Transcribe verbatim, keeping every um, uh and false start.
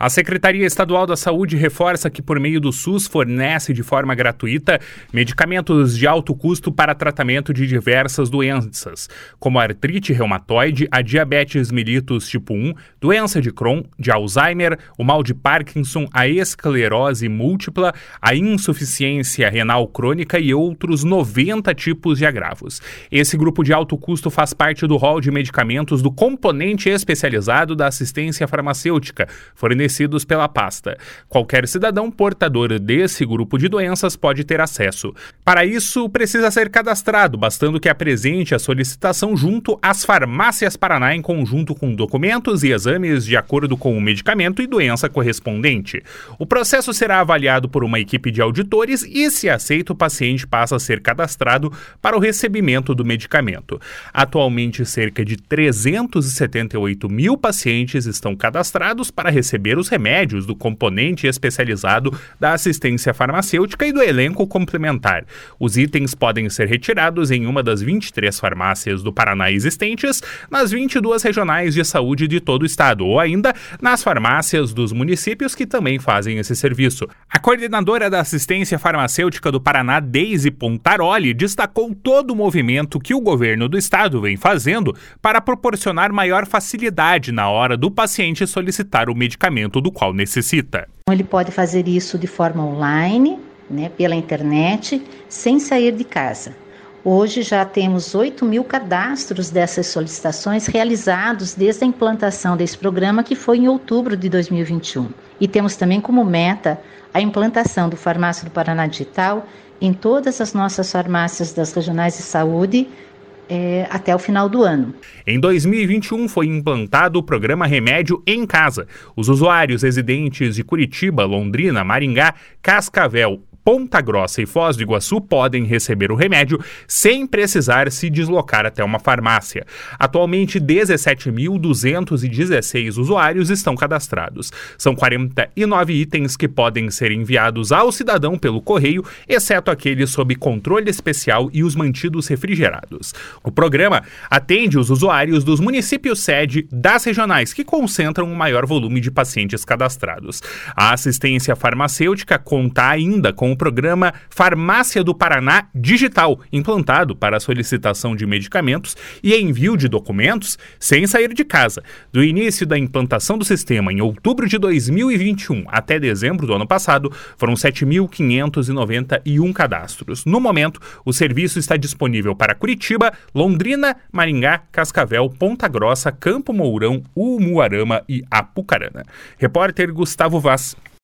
A Secretaria Estadual da Saúde reforça que, por meio do SUS, fornece de forma gratuita medicamentos de alto custo para tratamento de diversas doenças, como a artrite reumatoide, a diabetes mellitus tipo um, doença de Crohn, de Alzheimer, o mal de Parkinson, a esclerose múltipla, a insuficiência renal crônica e outros noventa tipos de agravos. Esse grupo de alto custo faz parte do rol de medicamentos do componente especializado da assistência farmacêutica, fornecidos pela pasta. Qualquer cidadão portador desse grupo de doenças pode ter acesso. Para isso, precisa ser cadastrado, bastando que apresente a solicitação junto às farmácias Paraná em conjunto com documentos e exames de acordo com o medicamento e doença correspondente. O processo será avaliado por uma equipe de auditores e, se aceito, o paciente passa a ser cadastrado para o recebimento do medicamento. Atualmente, cerca de trezentos e setenta e oito mil pacientes estão cadastrados para receber os remédios do componente especializado da assistência farmacêutica e do elenco complementar. Os itens podem ser retirados em uma das vinte e três farmácias do Paraná existentes, nas vinte e duas regionais de saúde de todo o estado, ou ainda nas farmácias dos municípios que também fazem esse serviço. A coordenadora da assistência farmacêutica do Paraná, Deise Pontaroli, destacou todo o movimento que o governo do estado vem fazendo para proporcionar maior facilidade na hora do paciente solicitar o medicamento do qual necessita. Ele pode fazer isso de forma online, né, pela internet, sem sair de casa. Hoje já temos oito mil cadastros dessas solicitações realizados desde a implantação desse programa, que foi em outubro de dois mil e vinte e um. E temos também como meta a implantação do Farmácia do Paraná Digital em todas as nossas farmácias das regionais de saúde, É, até o final do ano. Em dois mil e vinte e um foi implantado o programa Remédio em Casa. Os usuários residentes de Curitiba, Londrina, Maringá, Cascavel, Ponta Grossa e Foz do Iguaçu podem receber o remédio sem precisar se deslocar até uma farmácia. Atualmente, dezessete mil duzentos e dezesseis usuários estão cadastrados. São quarenta e nove itens que podem ser enviados ao cidadão pelo correio, exceto aqueles sob controle especial e os mantidos refrigerados. O programa atende os usuários dos municípios sede das regionais, que concentram o maior volume de pacientes cadastrados. A assistência farmacêutica conta ainda com o programa Farmácia do Paraná Digital, implantado para a solicitação de medicamentos e envio de documentos sem sair de casa. Do início da implantação do sistema, em outubro de dois mil e vinte e um até dezembro do ano passado, foram sete mil quinhentos e noventa e um cadastros. No momento, o serviço está disponível para Curitiba, Londrina, Maringá, Cascavel, Ponta Grossa, Campo Mourão, Umuarama e Apucarana. Repórter Gustavo Vaz.